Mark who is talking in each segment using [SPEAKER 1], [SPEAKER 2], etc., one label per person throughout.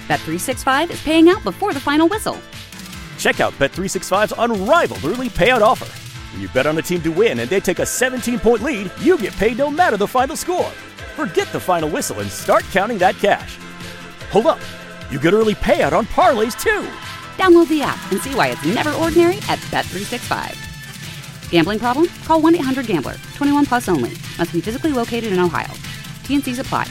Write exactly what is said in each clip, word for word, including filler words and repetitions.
[SPEAKER 1] Bet three sixty-five is paying out before the final whistle.
[SPEAKER 2] Check out Bet three sixty-five's unrivaled early payout offer. When you bet on a team to win and they take a seventeen-point lead, you get paid no matter the final score. Forget the final whistle and start counting that cash. Hold up. You get early payout on parlays, too.
[SPEAKER 1] Download the app and see why it's never ordinary at Bet three sixty-five. Gambling problem? Call one eight hundred gambler. twenty-one plus only. Must be physically located in Ohio. T N Cs apply.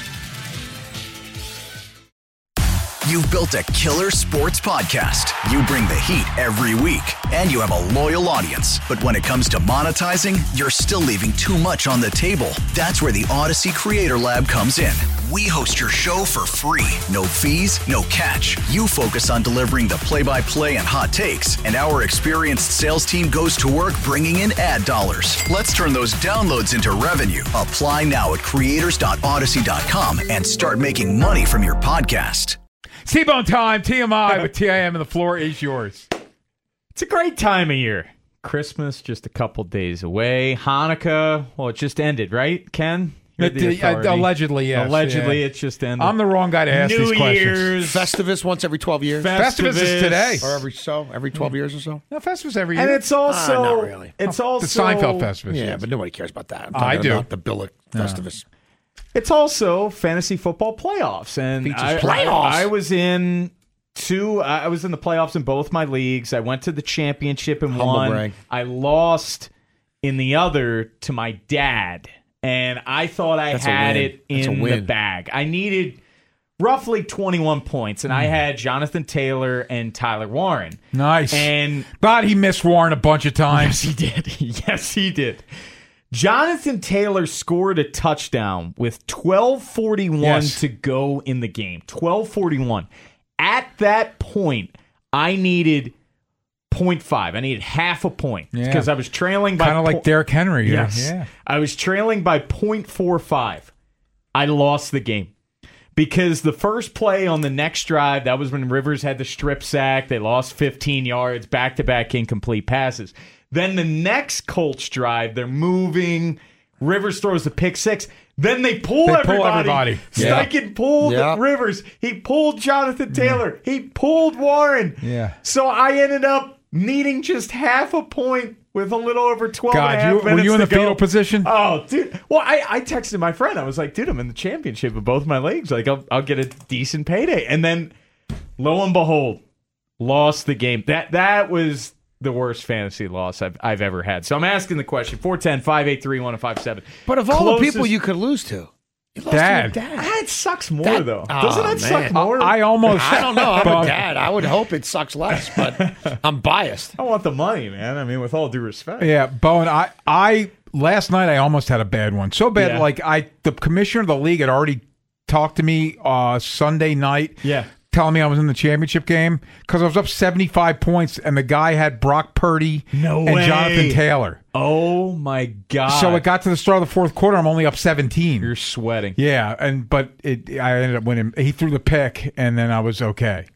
[SPEAKER 3] You've built a killer sports podcast. You bring the heat every week, and you have a loyal audience. But when it comes to monetizing, you're still leaving too much on the table. That's where the Odyssey Creator Lab comes in. We host your show for free. No fees, no catch. You focus on delivering the play-by-play and hot takes, and our experienced sales team goes to work bringing in ad dollars. Let's turn those downloads into revenue. Apply now at creators dot odyssey dot com and start making money from your podcast.
[SPEAKER 4] T-Bone time, T M I with T I M, and the floor is yours.
[SPEAKER 5] It's a great time of year. Christmas just a couple days away. Hanukkah, well, it just ended, right, Ken? You're the
[SPEAKER 4] It- uh,
[SPEAKER 5] authority.
[SPEAKER 4] allegedly, yes.
[SPEAKER 5] Allegedly,
[SPEAKER 4] yeah.
[SPEAKER 5] it just ended.
[SPEAKER 4] I'm the wrong guy to ask
[SPEAKER 5] New
[SPEAKER 4] these questions.
[SPEAKER 5] Year's.
[SPEAKER 6] Festivus once every twelve years.
[SPEAKER 4] Festivus is today.
[SPEAKER 6] Or every so, every twelve years or so.
[SPEAKER 4] No, Festivus every year.
[SPEAKER 5] And it's also...
[SPEAKER 6] Ah, not really.
[SPEAKER 5] It's
[SPEAKER 4] Oh,
[SPEAKER 5] also...
[SPEAKER 4] the Seinfeld Festivus.
[SPEAKER 6] Yeah,
[SPEAKER 4] yes.
[SPEAKER 6] but nobody cares about that. I'm
[SPEAKER 4] I
[SPEAKER 6] talking
[SPEAKER 4] do.
[SPEAKER 6] about the Billick Festivus.
[SPEAKER 5] It's also fantasy football playoffs. And
[SPEAKER 4] Features
[SPEAKER 5] I,
[SPEAKER 6] playoffs?
[SPEAKER 5] I, I was in... Two, I was in the playoffs in both my leagues. I went to the championship in
[SPEAKER 6] Humble
[SPEAKER 5] one.
[SPEAKER 6] brag.
[SPEAKER 5] I lost in the other to my dad, and I thought I
[SPEAKER 6] That's a
[SPEAKER 5] had
[SPEAKER 6] win.
[SPEAKER 5] it
[SPEAKER 6] That's a
[SPEAKER 5] in the
[SPEAKER 6] win.
[SPEAKER 5] bag. I needed roughly twenty-one points, and
[SPEAKER 6] Hmm.
[SPEAKER 5] I had Jonathan Taylor and Tyler Warren.
[SPEAKER 4] Nice.
[SPEAKER 5] And
[SPEAKER 4] but he missed Warren a bunch of times.
[SPEAKER 5] yes, he did. Yes, he did. Jonathan Taylor scored a touchdown with twelve forty-one
[SPEAKER 4] Yes.
[SPEAKER 5] to go in the game. twelve forty-one. At that point, I needed point five. I needed half a point
[SPEAKER 4] Yeah.
[SPEAKER 5] because I was trailing by
[SPEAKER 4] Kind of like
[SPEAKER 5] po-
[SPEAKER 4] Derrick Henry. yeah.
[SPEAKER 5] Yes.
[SPEAKER 4] Yeah.
[SPEAKER 5] I was trailing by point four five. I lost the game. Because the first play on the next drive, that was when Rivers had the strip sack. They lost fifteen yards, back-to-back incomplete passes. Then the next Colts drive, they're moving. Rivers throws the pick six. Then they pull
[SPEAKER 4] They pull
[SPEAKER 5] everybody.
[SPEAKER 4] everybody.
[SPEAKER 6] Yeah.
[SPEAKER 5] Steichen pulled
[SPEAKER 6] Yeah.
[SPEAKER 5] Rivers. He pulled Jonathan Taylor. He pulled Warren.
[SPEAKER 4] Yeah.
[SPEAKER 5] So I ended up needing just half a point with a little over twelve and a
[SPEAKER 4] God,
[SPEAKER 5] half
[SPEAKER 4] you, were
[SPEAKER 5] minutes
[SPEAKER 4] you in
[SPEAKER 5] to
[SPEAKER 4] the fetal
[SPEAKER 5] go.
[SPEAKER 4] position?
[SPEAKER 5] Oh, dude. Well, I, I texted my friend. I was like, dude, I'm in the championship of both my leagues. Like, I'll, I'll get a decent payday. And then, lo and behold, lost the game. That that was the worst fantasy loss I've, I've ever had. So I'm asking the question, four one zero, five eight three, one oh five seven.
[SPEAKER 6] But of all
[SPEAKER 5] Closest-
[SPEAKER 6] the people you could lose to, you lost
[SPEAKER 4] Dad.
[SPEAKER 6] to your dad.
[SPEAKER 5] Ah, it sucks more,
[SPEAKER 6] That-
[SPEAKER 5] though.
[SPEAKER 6] Oh,
[SPEAKER 5] Doesn't it suck
[SPEAKER 6] man.
[SPEAKER 5] more?
[SPEAKER 4] I almost.
[SPEAKER 6] I don't know. I'm
[SPEAKER 4] But-
[SPEAKER 6] a dad. I would hope it sucks less, but I'm biased.
[SPEAKER 5] I want the money, man. I mean, with all due respect.
[SPEAKER 4] Yeah, Bowen, I, I last night I almost had a bad one. So bad,
[SPEAKER 5] Yeah.
[SPEAKER 4] like I, the commissioner of the league had already talked to me uh, Sunday night,
[SPEAKER 5] Yeah.
[SPEAKER 4] telling me I was in the championship game because I was up seventy-five points, and the guy had Brock Purdy
[SPEAKER 5] No
[SPEAKER 4] and
[SPEAKER 5] way.
[SPEAKER 4] Jonathan Taylor.
[SPEAKER 5] Oh, my God.
[SPEAKER 4] So it got to the start of the fourth quarter. I'm only up seventeen.
[SPEAKER 5] You're sweating.
[SPEAKER 4] Yeah, and but it, I ended up winning. He threw the pick, and then I was okay.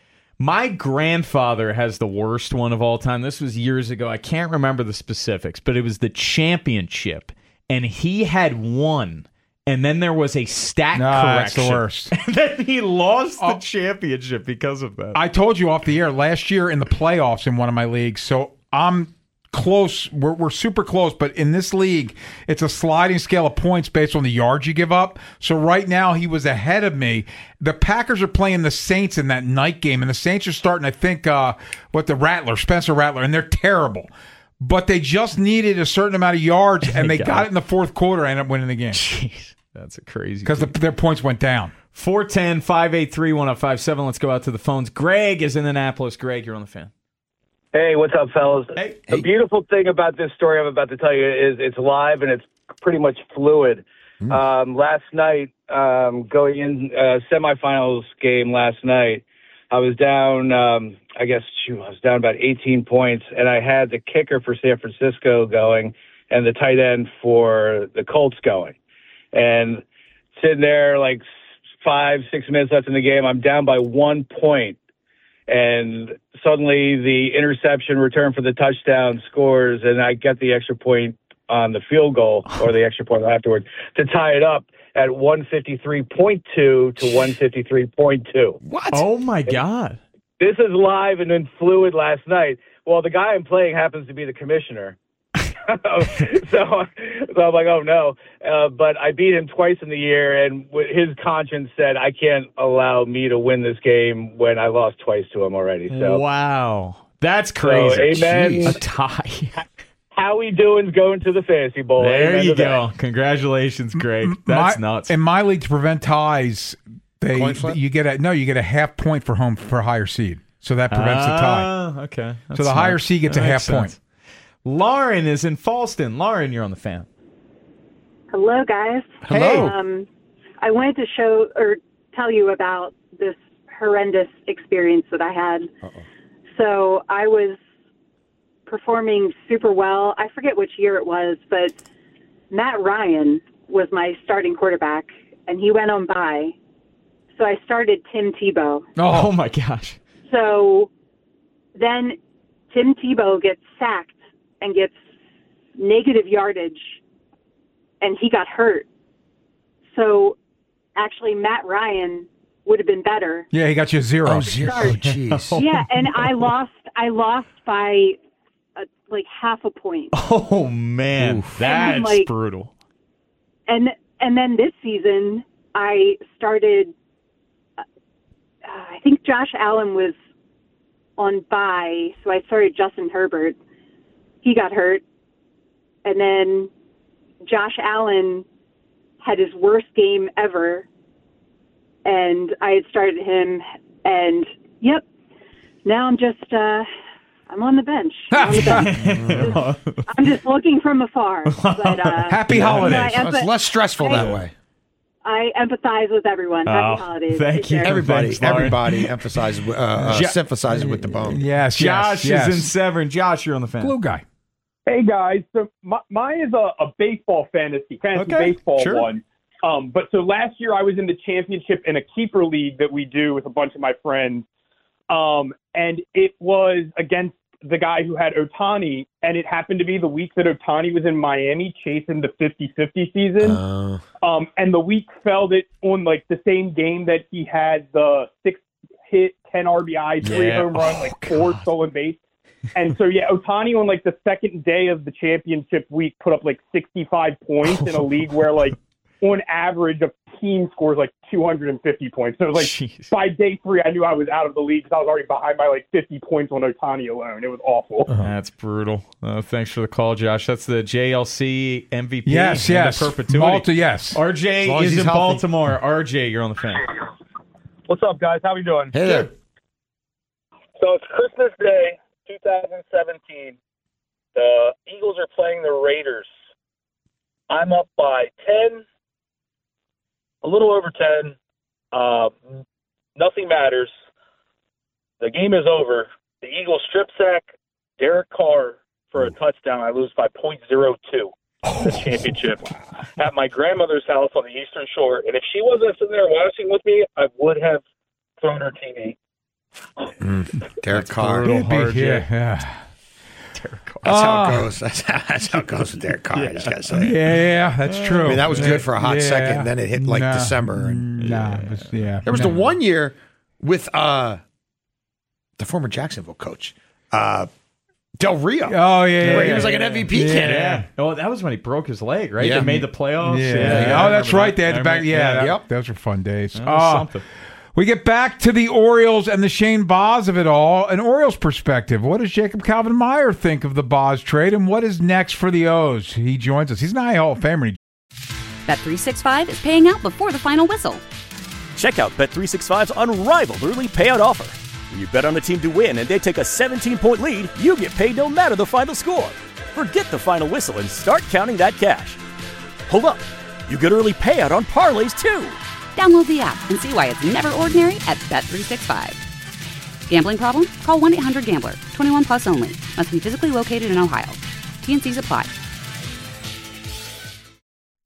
[SPEAKER 5] My grandfather has the worst one of all time. This was years ago. I can't remember the specifics, but it was the championship, and he had won, and then there was a stat
[SPEAKER 4] Nah, that's
[SPEAKER 5] correction.
[SPEAKER 4] the worst.
[SPEAKER 5] And then he lost the
[SPEAKER 4] Oh.
[SPEAKER 5] championship because of that.
[SPEAKER 4] I told you off the air last year in the playoffs in one of my leagues. So I'm close. We're, we're super close. But in this league, it's a sliding scale of points based on the yards you give up. So right now, he was ahead of me. The Packers are playing the Saints in that night game. And the Saints are starting, I think, uh, what the Rattler, Spencer Rattler, and they're terrible. But they just needed a certain amount of yards, and they
[SPEAKER 5] got
[SPEAKER 4] got
[SPEAKER 5] it.
[SPEAKER 4] it in the fourth quarter and ended up winning the game.
[SPEAKER 5] Jeez, that's a crazy.
[SPEAKER 4] Because the, their points went down.
[SPEAKER 5] four one zero, five eight three, one oh five seven. Let's go out to the phones. Greg is in Annapolis. Greg, you're on the fan.
[SPEAKER 7] Hey, what's up, fellas?
[SPEAKER 5] Hey.
[SPEAKER 7] The beautiful thing about this story I'm about to tell you is it's live and it's pretty much fluid.
[SPEAKER 4] Mm.
[SPEAKER 7] Um, last night, um, going in uh, semifinals game last night, I was down, um, I guess, shoot, I was down about eighteen points, and I had the kicker for San Francisco going and the tight end for the Colts going. And sitting there like five, six minutes left in the game, I'm down by one point. And suddenly the interception return for the touchdown scores, and I get the extra point on the field goal or the extra point afterward to tie it up. at one fifty-three point two to one fifty-three point two.
[SPEAKER 6] What?
[SPEAKER 5] Oh, my God.
[SPEAKER 7] This is live and then fluid last night. Well, the guy I'm playing happens to be the commissioner. so, so I'm like, oh, no. Uh, but I beat him twice in the year, and his conscience said, I can't allow me to win this game when I lost twice to him already. So
[SPEAKER 5] Wow. That's crazy.
[SPEAKER 7] So, amen.
[SPEAKER 5] Jeez. A tie.
[SPEAKER 7] How we doing's going to the Fantasy Bowl.
[SPEAKER 5] There
[SPEAKER 7] Amen
[SPEAKER 5] you
[SPEAKER 7] to
[SPEAKER 5] go.
[SPEAKER 7] that.
[SPEAKER 5] Congratulations, Greg. That's
[SPEAKER 4] my,
[SPEAKER 5] nuts.
[SPEAKER 4] In my league, to prevent ties, they
[SPEAKER 6] Coin flip?
[SPEAKER 4] you get a no, you get a half point for home for higher seed, so that prevents the tie.
[SPEAKER 5] Ah, okay. That's
[SPEAKER 4] So the
[SPEAKER 5] smart.
[SPEAKER 4] higher seed gets
[SPEAKER 5] That
[SPEAKER 4] a half
[SPEAKER 5] makes sense.
[SPEAKER 4] point.
[SPEAKER 5] Lauren is in Falston. Lauren, you're on the fan.
[SPEAKER 8] Hello, guys.
[SPEAKER 6] Hello.
[SPEAKER 8] Um, I wanted to show or tell you about this horrendous experience that I had.
[SPEAKER 6] Uh-oh.
[SPEAKER 8] So I was performing super well. I forget which year it was, but Matt Ryan was my starting quarterback, and he went on bye. So I started Tim Tebow.
[SPEAKER 5] Oh, my gosh.
[SPEAKER 8] So then Tim Tebow gets sacked and gets negative yardage, and he got hurt. So actually, Matt Ryan would have been better.
[SPEAKER 4] Yeah, he got you a zero.
[SPEAKER 6] Oh, zero. Oh, jeez.
[SPEAKER 8] Yeah, and I lost. I lost by uh, like half a point.
[SPEAKER 5] Oh, man.
[SPEAKER 6] Oof.
[SPEAKER 5] That's
[SPEAKER 8] And, like-
[SPEAKER 5] brutal.
[SPEAKER 8] And and then this season, I started. Uh, I think Josh Allen was on bye, so I started Justin Herbert. He got hurt, and then Josh Allen had his worst game ever, and I had started him. And yep, now I'm just uh, I'm on the bench. I'm, on the bench. I'm just looking from afar. But, uh,
[SPEAKER 4] Happy holidays.
[SPEAKER 8] I,
[SPEAKER 6] Well, it's less stressful that way.
[SPEAKER 8] I empathize with everyone. Happy
[SPEAKER 5] Oh,
[SPEAKER 8] holidays.
[SPEAKER 5] thank
[SPEAKER 8] Take
[SPEAKER 5] you.
[SPEAKER 8] care.
[SPEAKER 6] Everybody,
[SPEAKER 5] Thanks, Lauren.
[SPEAKER 6] everybody emphasizes, uh, uh,
[SPEAKER 5] Ja-
[SPEAKER 6] sympathizes with the bone.
[SPEAKER 4] Yes,
[SPEAKER 5] Josh
[SPEAKER 4] yes, yes.
[SPEAKER 5] is in Severn. Josh, you're on the fan.
[SPEAKER 4] Glue guy.
[SPEAKER 9] Hey guys, so my, mine is a, a baseball fantasy, fantasy
[SPEAKER 5] Okay,
[SPEAKER 9] baseball
[SPEAKER 5] sure.
[SPEAKER 9] one. Um, but so last year I was in the championship in a keeper league that we do with a bunch of my friends, um, and it was against the guy who had Ohtani, and it happened to be the week that Ohtani was in Miami chasing the fifty-fifty season.
[SPEAKER 6] Uh,
[SPEAKER 9] Um, and the week fell that on like the same game that he had the six hit, ten R B I, three
[SPEAKER 5] Yeah.
[SPEAKER 9] home run,
[SPEAKER 5] Oh,
[SPEAKER 9] like four
[SPEAKER 5] God.
[SPEAKER 9] stolen base. And so, yeah, Ohtani on like the second day of the championship week put up like sixty-five points in a league where like on average a team scores like two hundred fifty points. So it was like
[SPEAKER 5] Jeez.
[SPEAKER 9] by day three, I knew I was out of the league because I was already behind by like fifty points on Ohtani alone. It was awful.
[SPEAKER 5] That's brutal. Uh, thanks for the call, Josh. That's the J L C M V P.
[SPEAKER 4] Yes,
[SPEAKER 5] and
[SPEAKER 4] yes.
[SPEAKER 5] the perpetuity.
[SPEAKER 4] Malta, yes.
[SPEAKER 5] R
[SPEAKER 6] As
[SPEAKER 5] J
[SPEAKER 6] long as
[SPEAKER 5] is
[SPEAKER 6] he's
[SPEAKER 5] in
[SPEAKER 6] healthy.
[SPEAKER 5] Baltimore. R J, you're on the fan.
[SPEAKER 7] What's up, guys? How we doing?
[SPEAKER 6] hey there.
[SPEAKER 7] So it's Christmas Day, two thousand seventeen. The Eagles are playing the Raiders. I'm up by ten, a little over ten. Uh, nothing matters. The game is over. The Eagles strip sack Derek Carr for a touchdown. I lose by point zero two. The championship at my grandmother's house on the Eastern Shore. And if she wasn't sitting there watching with me, I would have thrown her T V.
[SPEAKER 6] Derek Carr.
[SPEAKER 5] brutal.
[SPEAKER 4] It'd be-
[SPEAKER 5] R J.
[SPEAKER 4] yeah, yeah.
[SPEAKER 6] That's how
[SPEAKER 4] Ah.
[SPEAKER 6] it goes. That's how, that's how it goes with Derek Carr. I just gotta say.
[SPEAKER 4] Yeah, that's true.
[SPEAKER 6] I mean, that was good for a hot
[SPEAKER 4] Yeah.
[SPEAKER 6] second. Then it hit like
[SPEAKER 4] Nah.
[SPEAKER 6] December. And
[SPEAKER 4] Nah, it was- yeah.
[SPEAKER 6] there was
[SPEAKER 4] Nah.
[SPEAKER 6] the one year with uh, the former Jacksonville coach, uh, Del Rio.
[SPEAKER 4] Oh, yeah,
[SPEAKER 6] where
[SPEAKER 4] yeah,
[SPEAKER 6] he was like
[SPEAKER 4] yeah.
[SPEAKER 6] an M V P
[SPEAKER 4] Yeah.
[SPEAKER 6] candidate.
[SPEAKER 5] Yeah. Oh, that was when he broke his leg, right?
[SPEAKER 6] Yeah.
[SPEAKER 5] They made the playoffs.
[SPEAKER 4] Yeah.
[SPEAKER 5] Yeah, I
[SPEAKER 4] Oh, that's
[SPEAKER 5] remember
[SPEAKER 4] right.
[SPEAKER 5] that.
[SPEAKER 4] They had
[SPEAKER 5] I
[SPEAKER 4] the back.
[SPEAKER 5] remember-
[SPEAKER 4] Yeah, that-
[SPEAKER 6] Yep.
[SPEAKER 4] those were fun days.
[SPEAKER 5] That was
[SPEAKER 4] Ah,
[SPEAKER 5] something.
[SPEAKER 4] we get back to the Orioles and the Shane Boz of it all. An Orioles perspective. What does Jacob Calvin-Meyer think of the Boz trade, and what is next for the O's? He joins us. He's an I Hall of Famer.
[SPEAKER 1] Bet three sixty-five is paying out before the final whistle.
[SPEAKER 2] Check out Bet three sixty-five's unrivaled early payout offer. When you bet on a team to win and they take a seventeen-point lead, you get paid no matter the final score. Forget the final whistle and start counting that cash. Hold up. You get early payout on parlays, too.
[SPEAKER 1] Download the app and see why it's never ordinary at Bet three sixty-five. Gambling problem? Call one eight hundred gambler. twenty-one plus only. Must be physically located in Ohio. T and C's apply.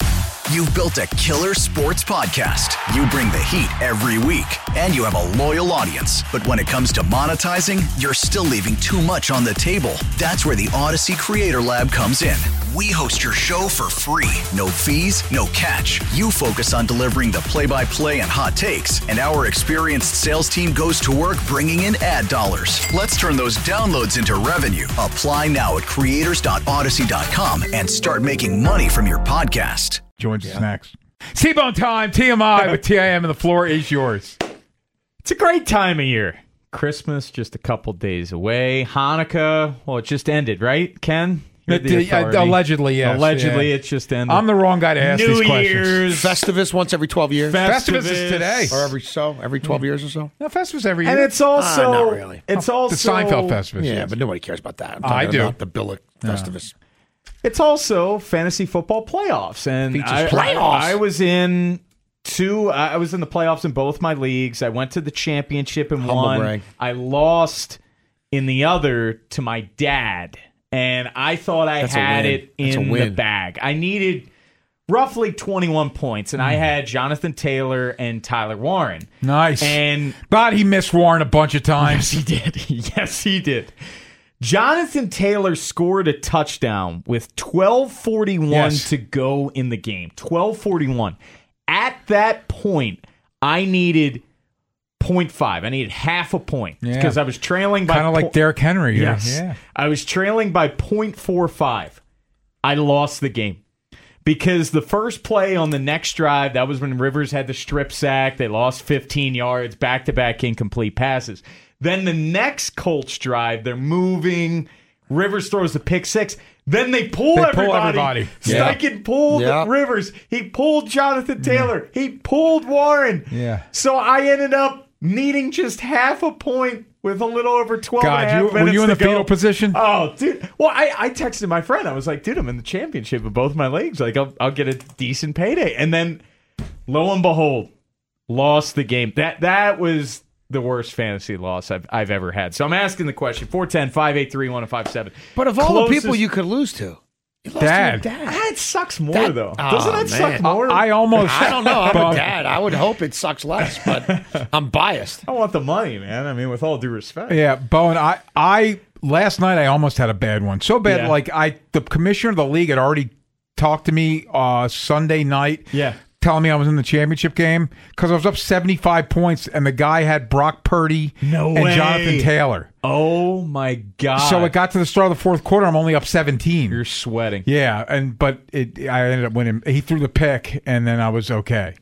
[SPEAKER 3] You've built a killer sports podcast. You bring the heat every week, and you have a loyal audience. But when it comes to monetizing, you're still leaving too much on the table. That's where the Odyssey Creator Lab comes in. We host your show for free. No fees, no catch. You focus on delivering the play-by-play and hot takes, and our experienced sales team goes to work bringing in ad dollars. Let's turn those downloads into revenue. Apply now at creators dot odyssey dot com and start making money from your podcast.
[SPEAKER 4] Joins us next. T-Bone time, T M I with T I M, and the floor is yours.
[SPEAKER 5] It's a great time of year. Christmas just a couple days away. Hanukkah, well, it just ended, right, Ken?
[SPEAKER 4] It, uh, allegedly, yes.
[SPEAKER 5] Allegedly,
[SPEAKER 4] yeah.
[SPEAKER 5] it's just ended.
[SPEAKER 4] I'm the wrong guy to ask
[SPEAKER 5] New
[SPEAKER 4] these questions.
[SPEAKER 5] Year's.
[SPEAKER 6] Festivus once every twelve years.
[SPEAKER 4] Festivus, Festivus is today.
[SPEAKER 6] Or every so, every twelve years or so.
[SPEAKER 4] No, Festivus every year.
[SPEAKER 5] And it's also...
[SPEAKER 6] Uh, not really.
[SPEAKER 5] It's
[SPEAKER 4] oh,
[SPEAKER 5] also...
[SPEAKER 4] The Seinfeld Festivus.
[SPEAKER 6] Yeah,
[SPEAKER 4] yes.
[SPEAKER 6] but nobody cares about that. I'm
[SPEAKER 4] I do.
[SPEAKER 6] about the Billick Festivus.
[SPEAKER 5] No. It's also fantasy football playoffs. And I,
[SPEAKER 6] playoffs.
[SPEAKER 5] I, I was in... Two, I was in the playoffs in both my leagues. I went to the championship in
[SPEAKER 6] Humble
[SPEAKER 5] one.
[SPEAKER 6] brag.
[SPEAKER 5] I lost in the other to my dad. And I thought I
[SPEAKER 6] That's a
[SPEAKER 5] had
[SPEAKER 6] win.
[SPEAKER 5] it
[SPEAKER 6] That's a
[SPEAKER 5] in the
[SPEAKER 6] win.
[SPEAKER 5] bag. I needed roughly twenty-one points, and I had Jonathan Taylor and Tyler Warren.
[SPEAKER 4] Nice.
[SPEAKER 5] And
[SPEAKER 4] but he missed Warren a bunch of times.
[SPEAKER 5] Yes, he did. Yes, he did. Jonathan Taylor scored a touchdown with twelve forty-one
[SPEAKER 4] Yes.
[SPEAKER 5] to go in the game. twelve forty-one. At that point, I needed point five. I needed half a point
[SPEAKER 4] Yeah.
[SPEAKER 5] because I was trailing by
[SPEAKER 4] Kind of like
[SPEAKER 5] po-
[SPEAKER 4] Derrick Henry.
[SPEAKER 5] Yes.
[SPEAKER 4] Yeah.
[SPEAKER 5] I was trailing by point four five. I lost the game because the first play on the next drive, that was when Rivers had the strip sack. They lost fifteen yards, back-to-back incomplete passes. Then the next Colts drive, they're moving. Rivers throws the pick six. Then they pull
[SPEAKER 4] They
[SPEAKER 5] everybody.
[SPEAKER 4] pull everybody. Yeah.
[SPEAKER 5] Steichen pulled
[SPEAKER 6] Yeah.
[SPEAKER 5] Rivers. He pulled Jonathan Taylor. He pulled Warren.
[SPEAKER 4] Yeah.
[SPEAKER 5] So I ended up needing just half a point with a little over twelve and a
[SPEAKER 4] God,
[SPEAKER 5] half
[SPEAKER 4] you, were
[SPEAKER 5] minutes
[SPEAKER 4] you in
[SPEAKER 5] to
[SPEAKER 4] the
[SPEAKER 5] go.
[SPEAKER 4] fetal position?
[SPEAKER 5] Oh, dude. Well, I, I texted my friend. I was like, dude, I'm in the championship of both my leagues. Like, I'll, I'll get a decent payday. And then, lo and behold, lost the game. That that was the worst fantasy loss I've, I've ever had. So I'm asking the question, four one zero, five eight three, one oh five seven.
[SPEAKER 6] But of all
[SPEAKER 5] Closest-
[SPEAKER 6] the people you could lose to, you lost
[SPEAKER 4] Dad.
[SPEAKER 6] to your dad.
[SPEAKER 5] Ah, it sucks more,
[SPEAKER 6] That-
[SPEAKER 5] though.
[SPEAKER 6] Oh,
[SPEAKER 5] Doesn't it suck
[SPEAKER 6] man.
[SPEAKER 5] more?
[SPEAKER 4] I almost.
[SPEAKER 6] I don't know. I'm
[SPEAKER 4] But-
[SPEAKER 6] a dad. I would hope it sucks less, but I'm biased.
[SPEAKER 5] I want the money, man. I mean, with all due respect.
[SPEAKER 4] Yeah, Bowen, I, I last night I almost had a bad one. So bad,
[SPEAKER 5] Yeah.
[SPEAKER 4] like I, the commissioner of the league had already talked to me uh, Sunday night.
[SPEAKER 5] Yeah.
[SPEAKER 4] Telling me I was in the championship game because I was up seventy-five points and the guy had Brock Purdy
[SPEAKER 5] No
[SPEAKER 4] and
[SPEAKER 5] way.
[SPEAKER 4] Jonathan Taylor.
[SPEAKER 5] Oh, my God.
[SPEAKER 4] So it got to the start of the fourth quarter. I'm only up seventeen.
[SPEAKER 5] You're sweating.
[SPEAKER 4] Yeah, and but it, I ended up winning. He threw the pick, and then I was okay.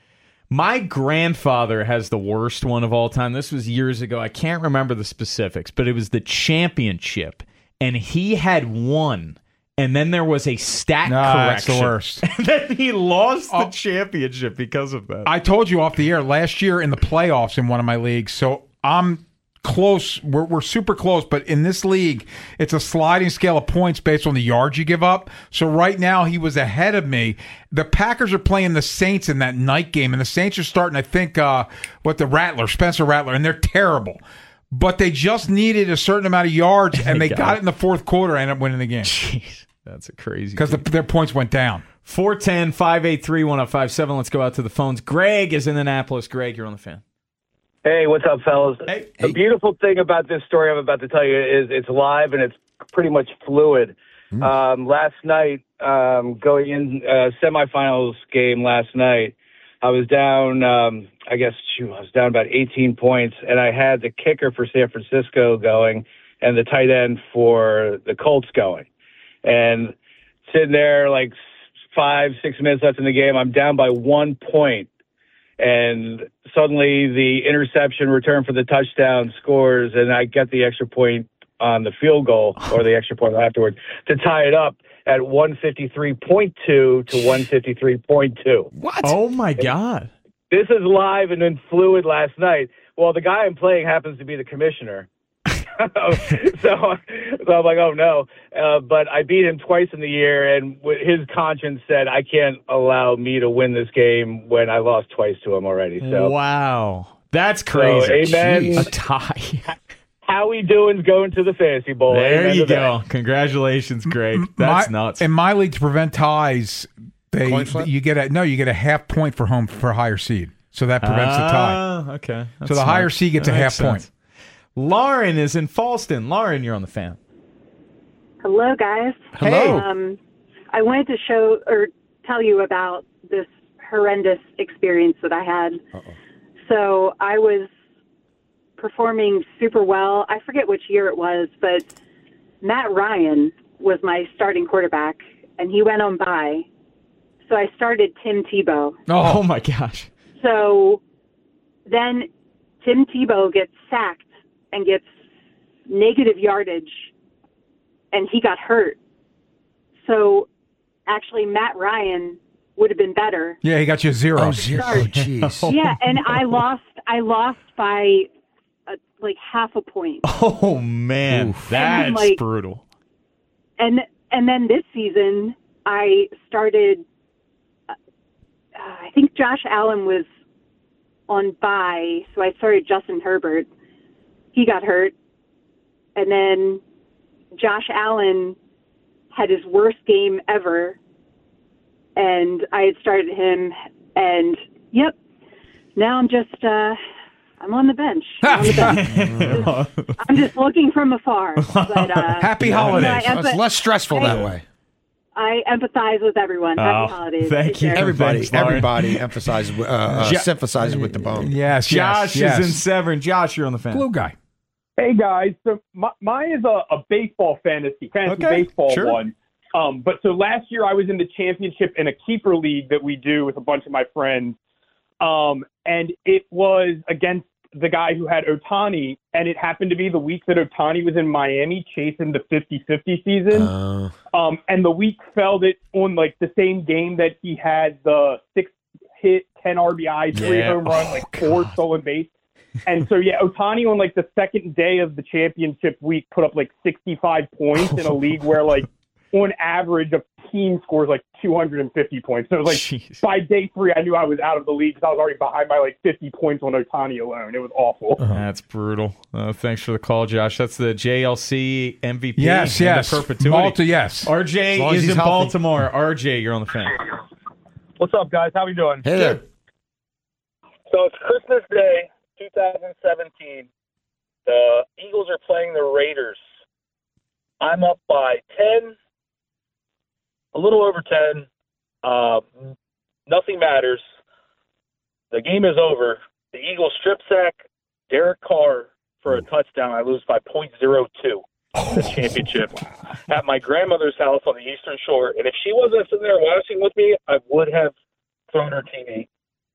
[SPEAKER 5] My grandfather has the worst one of all time. This was years ago. I can't remember the specifics, but it was the championship, and he had won, and then there was a stat
[SPEAKER 4] Nah, that's
[SPEAKER 5] correction.
[SPEAKER 4] the worst.
[SPEAKER 5] And then he lost the
[SPEAKER 4] Oh.
[SPEAKER 5] championship because of that.
[SPEAKER 4] I told you off the air last year in the playoffs in one of my leagues. So I'm close. We're, we're super close. But in this league, it's a sliding scale of points based on the yards you give up. So right now, he was ahead of me. The Packers are playing the Saints in that night game. And the Saints are starting, I think, uh, what the Rattler, Spencer Rattler. And they're terrible. But they just needed a certain amount of yards. And they
[SPEAKER 5] got
[SPEAKER 4] got
[SPEAKER 5] it.
[SPEAKER 4] it in the fourth quarter and ended up winning the game.
[SPEAKER 5] Jeez, that's a crazy
[SPEAKER 4] Because the, their points went down.
[SPEAKER 5] four one zero, five eight three, one oh five seven. Let's go out to the phones. Greg is in Annapolis. Greg, you're on the fan.
[SPEAKER 7] Hey, what's up, fellas?
[SPEAKER 5] Hey.
[SPEAKER 7] The beautiful thing about this story I'm about to tell you is it's live and it's pretty much fluid. Um, last night, um, going in uh, semifinals game last night, I was down, um, I guess, shoot, I was down about eighteen points, and I had the kicker for San Francisco going and the tight end for the Colts going. And sitting there like five, six minutes left in the game, I'm down by one point. And suddenly the interception return for the touchdown scores, and I get the extra point on the field goal, or the extra point afterward, to tie it up at one fifty-three point two to one fifty-three point two.
[SPEAKER 6] What?
[SPEAKER 5] Oh, my God.
[SPEAKER 7] This is live and in fluid last night. Well, the guy I'm playing happens to be the commissioner. so, so I'm like, oh, no. Uh, but I beat him twice in the year, and w- his conscience said, I can't allow me to win this game when I lost twice to him already. So,
[SPEAKER 5] Wow. That's crazy.
[SPEAKER 7] So, amen.
[SPEAKER 5] A tie.
[SPEAKER 7] How we doing's going to the Fantasy Bowl.
[SPEAKER 5] There
[SPEAKER 7] Amen
[SPEAKER 5] you
[SPEAKER 7] to
[SPEAKER 5] go.
[SPEAKER 7] that.
[SPEAKER 5] Congratulations, Greg. That's
[SPEAKER 4] my,
[SPEAKER 5] nuts.
[SPEAKER 4] In my league, to prevent ties, they
[SPEAKER 6] Coin flip?
[SPEAKER 4] you get a no, you get a half point for home for higher seed, so that prevents the tie.
[SPEAKER 5] Ah, okay. That's
[SPEAKER 4] So the
[SPEAKER 5] smart.
[SPEAKER 4] higher seed gets
[SPEAKER 5] That
[SPEAKER 4] a
[SPEAKER 5] makes
[SPEAKER 4] half point.
[SPEAKER 5] sense. Lauren is in Falston. Lauren, you're on the fan.
[SPEAKER 8] Hello, guys.
[SPEAKER 5] Hello.
[SPEAKER 8] Um, I wanted to show or tell you about this horrendous experience that I had.
[SPEAKER 6] Uh-oh.
[SPEAKER 8] So I was performing super well. I forget which year it was, but Matt Ryan was my starting quarterback, and he went on bye. So I started Tim Tebow.
[SPEAKER 5] Oh, my gosh.
[SPEAKER 8] So then Tim Tebow gets sacked and gets negative yardage, and he got hurt. So actually, Matt Ryan would have been better.
[SPEAKER 4] Yeah, he got you a zero.
[SPEAKER 6] Oh, zero. Oh, jeez.
[SPEAKER 8] Yeah, and I lost. I lost by uh, like half a point.
[SPEAKER 5] Oh, man.
[SPEAKER 6] Oof.
[SPEAKER 5] That's
[SPEAKER 8] And, like-
[SPEAKER 5] brutal.
[SPEAKER 8] And and then this season, I started. Uh, I think Josh Allen was on bye, so I started Justin Herbert. He got hurt, and then Josh Allen had his worst game ever, and I had started him, and yep, now I'm just uh, I'm on the bench. I'm, on the bench. Just- I'm just looking from afar. But, uh,
[SPEAKER 4] Happy
[SPEAKER 8] I
[SPEAKER 4] holidays.
[SPEAKER 8] empa-
[SPEAKER 6] It's less stressful
[SPEAKER 8] Hey.
[SPEAKER 6] that way.
[SPEAKER 8] I empathize with everyone. Happy
[SPEAKER 5] Oh,
[SPEAKER 8] holidays.
[SPEAKER 5] thank
[SPEAKER 8] Take
[SPEAKER 5] you.
[SPEAKER 8] care.
[SPEAKER 6] Everybody,
[SPEAKER 5] Thanks, Lauren.
[SPEAKER 6] everybody emphasizes, uh, uh,
[SPEAKER 4] Ja-
[SPEAKER 6] sympathizes with the bone.
[SPEAKER 4] Yes,
[SPEAKER 5] Josh
[SPEAKER 4] yes,
[SPEAKER 5] is in
[SPEAKER 4] yes.
[SPEAKER 5] Severn. Josh, you're on the fan.
[SPEAKER 4] Glue guy.
[SPEAKER 9] Hey guys, so my, mine is a, a baseball fantasy, fantasy
[SPEAKER 5] Okay,
[SPEAKER 9] baseball
[SPEAKER 5] sure.
[SPEAKER 9] one. Um, but so last year I was in the championship in a keeper league that we do with a bunch of my friends, um, and it was against the guy who had Ohtani, and it happened to be the week that Ohtani was in Miami chasing the fifty-fifty season.
[SPEAKER 6] Uh,
[SPEAKER 9] Um, and the week fell that on like the same game that he had the six hit, ten R B I, three
[SPEAKER 5] Yeah.
[SPEAKER 9] home run,
[SPEAKER 5] Oh,
[SPEAKER 9] like four
[SPEAKER 5] God.
[SPEAKER 9] stolen base. And so yeah, Ohtani on like the second day of the championship week put up like sixty-five points in a league where like on average a team scores like two hundred fifty points. So it was like
[SPEAKER 5] Jeez.
[SPEAKER 9] by day three, I knew I was out of the league because I was already behind by like fifty points on Ohtani alone. It was awful.
[SPEAKER 5] That's brutal. Uh, thanks for the call, Josh. That's the J L C M V P.
[SPEAKER 4] Yes,
[SPEAKER 5] into
[SPEAKER 4] yes.
[SPEAKER 5] perpetuity.
[SPEAKER 4] Malta, yes.
[SPEAKER 5] R J
[SPEAKER 6] As long as
[SPEAKER 5] is
[SPEAKER 6] he's
[SPEAKER 5] in
[SPEAKER 6] healthy.
[SPEAKER 5] Baltimore. R J, you're on the fan.
[SPEAKER 7] What's up, guys? How we doing?
[SPEAKER 6] hey there.
[SPEAKER 7] So it's Christmas Day, two thousand seventeen. The Eagles are playing the Raiders. I'm up by ten, a little over ten. Um, nothing matters. The game is over. The Eagles strip sack Derek Carr for a touchdown. I lose by point zero two. The championship at my grandmother's house on the Eastern Shore. And if she wasn't sitting there watching with me, I would have thrown her T V.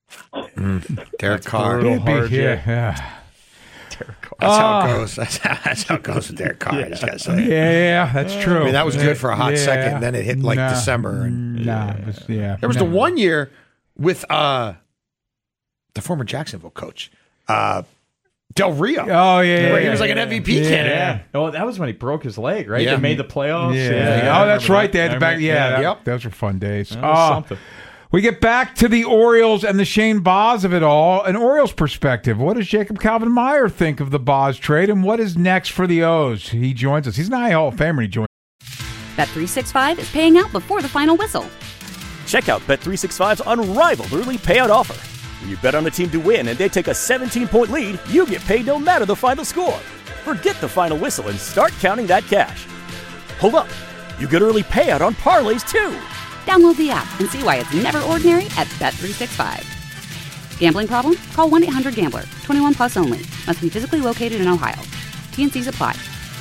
[SPEAKER 6] Mm, Derek Carr.
[SPEAKER 5] brutal.
[SPEAKER 4] It'd be-
[SPEAKER 5] R J.
[SPEAKER 4] yeah, yeah.
[SPEAKER 6] That's how
[SPEAKER 4] Ah.
[SPEAKER 6] it goes. That's how, that's how it goes with Derek Carr. I just gotta say.
[SPEAKER 4] Yeah, that's true.
[SPEAKER 6] I mean, that was good for a hot
[SPEAKER 4] Yeah.
[SPEAKER 6] second. Then it hit like
[SPEAKER 4] Nah.
[SPEAKER 6] December. And
[SPEAKER 4] Nah, it was- yeah.
[SPEAKER 6] there was
[SPEAKER 4] no.
[SPEAKER 6] the one year with uh, the former Jacksonville coach, uh, Del Rio.
[SPEAKER 4] Oh, yeah.
[SPEAKER 6] Where he
[SPEAKER 4] yeah,
[SPEAKER 6] was like an
[SPEAKER 4] yeah.
[SPEAKER 6] M V P
[SPEAKER 4] yeah.
[SPEAKER 6] candidate.
[SPEAKER 5] Yeah. Well, that was when he broke his leg, right?
[SPEAKER 6] Yeah.
[SPEAKER 5] They made the playoffs.
[SPEAKER 4] Yeah.
[SPEAKER 5] Yeah.
[SPEAKER 4] Oh, that's
[SPEAKER 5] I remember
[SPEAKER 4] right. They
[SPEAKER 5] that.
[SPEAKER 4] had the
[SPEAKER 5] I
[SPEAKER 4] back.
[SPEAKER 5] remember-
[SPEAKER 4] Yeah, that-
[SPEAKER 6] Yep.
[SPEAKER 4] those were fun days.
[SPEAKER 5] That was
[SPEAKER 4] Ah,
[SPEAKER 5] something.
[SPEAKER 4] we get back to the Orioles and the Shane Boz of it all. An Orioles perspective. What does Jacob Calvin Meyer think of the Boz trade, and what is next for the O's? He joins us. He's an I Hall of Famer. He joins.
[SPEAKER 1] Bet three sixty-five is paying out before the final whistle.
[SPEAKER 2] Check out Bet three sixty-five's unrivaled early payout offer. When you bet on a team to win and they take a seventeen-point lead, you get paid no matter the final score. Forget the final whistle and start counting that cash. Hold up. You get early payout on parlays, too.
[SPEAKER 1] Download the app and see why it's never ordinary at Bet three sixty-five. Gambling problem? Call one eight hundred gambler. twenty-one plus only. Must be physically located in Ohio. T N Cs apply.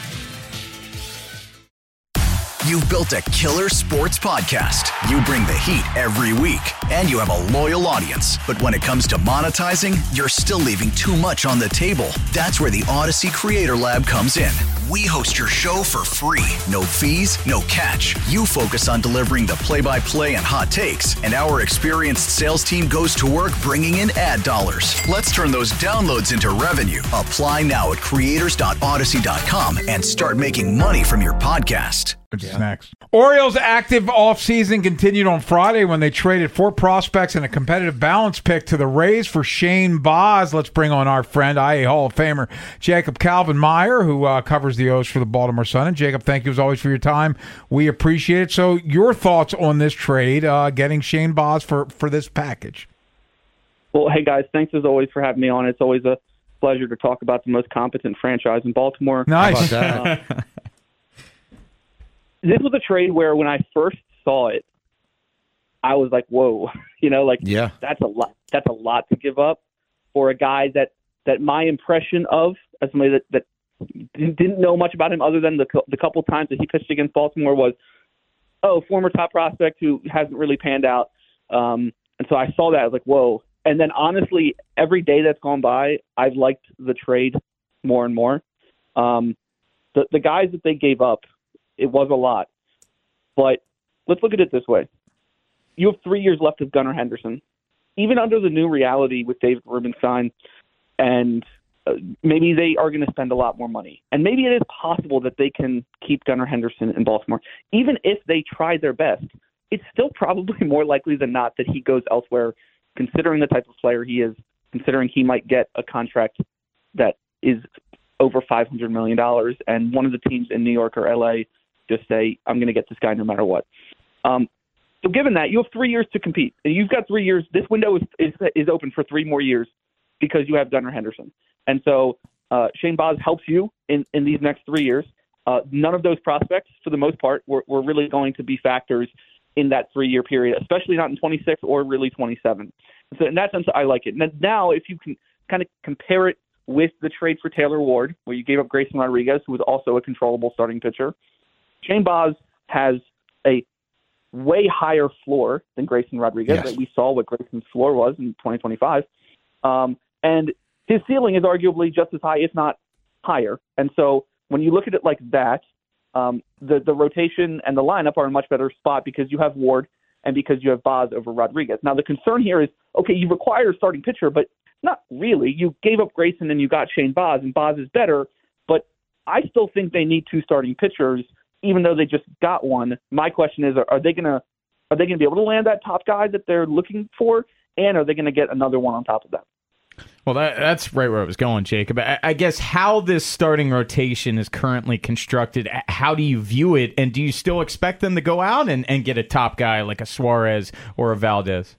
[SPEAKER 3] You've built a killer sports podcast. You bring the heat every week, and you have a loyal audience. But when it comes to monetizing, you're still leaving too much on the table. That's where the Odyssey Creator Lab comes in. We host your show for free. No fees, no catch. You focus on delivering the play-by-play and hot takes, and our experienced sales team goes to work bringing in ad dollars. Let's turn those downloads into revenue. Apply now at creators dot odyssey dot com and start making money from your podcast.
[SPEAKER 4] Which is next. Orioles' active offseason continued on Friday when they traded four prospects and a competitive balance pick to the Rays for Shane Boz. Let's bring on our friend, I A Hall of Famer, Jacob Calvin Meyer, who uh, covers the host for the Baltimore Sun. And Jacob, thank you as always for your time. We appreciate it. So your thoughts on this trade, uh, getting Shane Baz for, for this package?
[SPEAKER 10] Well, hey, guys, thanks as always for having me on. It's always a pleasure to talk about the most competent franchise in Baltimore.
[SPEAKER 4] Nice.
[SPEAKER 10] Uh, this was a trade where when I first saw it, I was like, whoa, you know, like
[SPEAKER 6] yeah.
[SPEAKER 10] that's a lot. That's a lot to give up for a guy that, that my impression of as somebody that, that didn't know much about him other than the the couple times that he pitched against Baltimore was, oh, former top prospect who hasn't really panned out. Um, and so I saw that. I was like, whoa. And then honestly, every day that's gone by, I've liked the trade more and more. Um, the, the guys that they gave up, it was a lot. But let's look at it this way. You have three years left of Gunnar Henderson. Even under the new reality with David Rubenstein, and uh, maybe they are going to spend a lot more money. And maybe it is possible that they can keep Gunnar Henderson in Baltimore. Even if they try their best, it's still probably more likely than not that he goes elsewhere, considering the type of player he is, considering he might get a contract that is over five hundred million dollars, and one of the teams in New York or L A just say, I'm going to get this guy no matter what. Um, so given that, you have three years to compete. And you've got three years. This window is, is, is open for three more years because you have Gunnar Henderson. And so uh, Shane Baz helps you in, in these next three years. Uh, none of those prospects, for the most part, were, were really going to be factors in that three-year period, especially not in twenty-six or really twenty-seven. So in that sense, I like it. Now, if you can kind of compare it with the trade for Taylor Ward, where you gave up Grayson Rodriguez, who was also a controllable starting pitcher, Shane Baz has a way higher floor than Grayson Rodriguez.
[SPEAKER 6] Yes.
[SPEAKER 10] Right? We saw what Grayson's floor was in twenty twenty-five. Um, and his ceiling is arguably just as high, if not higher. And so when you look at it like that, um, the, the rotation and the lineup are in a much better spot because you have Ward and because you have Baz over Rodriguez. Now, the concern here is, okay, you require a starting pitcher, but not really. You gave up Grayson and you got Shane Baz, and Baz is better, but I still think they need two starting pitchers, even though they just got one. My question is, are, are they going to are they going to be able to land that top guy that they're looking for, and are they going to get another one on top of that?
[SPEAKER 5] Well, that, that's right where I was going, Jacob. I, I guess how this starting rotation is currently constructed, how do you view it, and do you still expect them to go out and, and get a top guy like a Suarez or a Valdez?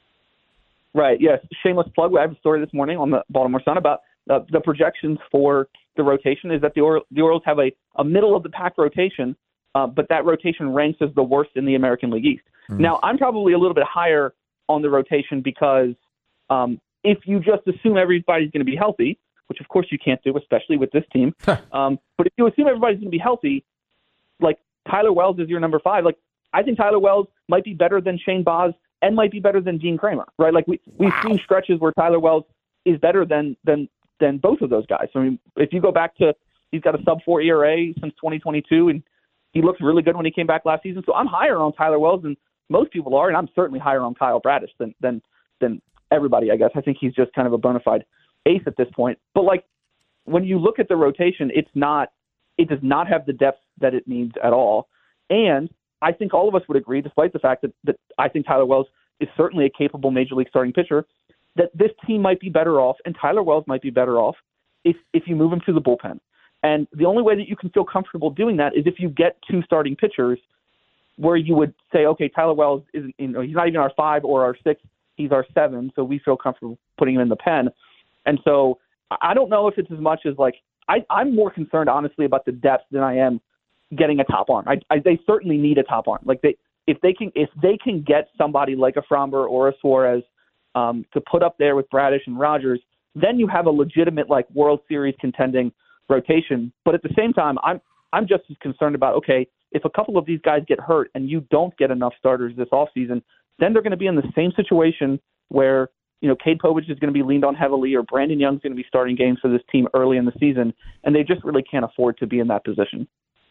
[SPEAKER 10] Right, yes. Shameless plug. I have a story this morning on the Baltimore Sun about uh, the projections for the rotation is that the, or- the Orioles have a, a middle-of-the-pack rotation, uh, but that rotation ranks as the worst in the American League East. Mm. Now, I'm probably a little bit higher on the rotation because um, if you just assume everybody's going to be healthy, which of course you can't do, especially with this team, um, but if you assume everybody's going to be healthy, like Tyler Wells is your number five, like I think Tyler Wells might be better than Shane Baz and might be better than Dean Kramer, right? Like we, we've wow. seen stretches where Tyler Wells is better than, than, than both of those guys. I mean, if you go back to, he's got a sub four E R A since twenty twenty-two, and he looked really good when he came back last season. So I'm higher on Tyler Wells than most people are, and I'm certainly higher on Kyle Bradish than, than, than everybody, I guess. I think he's just kind of a bona fide ace at this point. But like when you look at the rotation, it's not, it does not have the depth that it needs at all. And I think all of us would agree, despite the fact that, that I think Tyler Wells is certainly a capable major league starting pitcher, that this team might be better off, and Tyler Wells might be better off if, if you move him to the bullpen. And the only way that you can feel comfortable doing that is if you get two starting pitchers where you would say, okay, Tyler Wells isn't, you know, he's not even our five or our six, he's our seven, so we feel comfortable putting him in the pen. And so I don't know if it's as much as like, I, I'm more concerned, honestly, about the depth than I am getting a top arm. I, I, they certainly need a top arm. Like they, if they can, if they can get somebody like a Framber or a Suarez um, to put up there with Bradish and Rogers, then you have a legitimate like World Series contending rotation. But at the same time, I'm I'm just as concerned about, okay, if a couple of these guys get hurt and you don't get enough starters this offseason, then they're going to be in the same situation where, you know, Cade Povich is going to be leaned on heavily, or Brandon Young's going to be starting games for this team early in the season, and they just really can't afford to be in that position.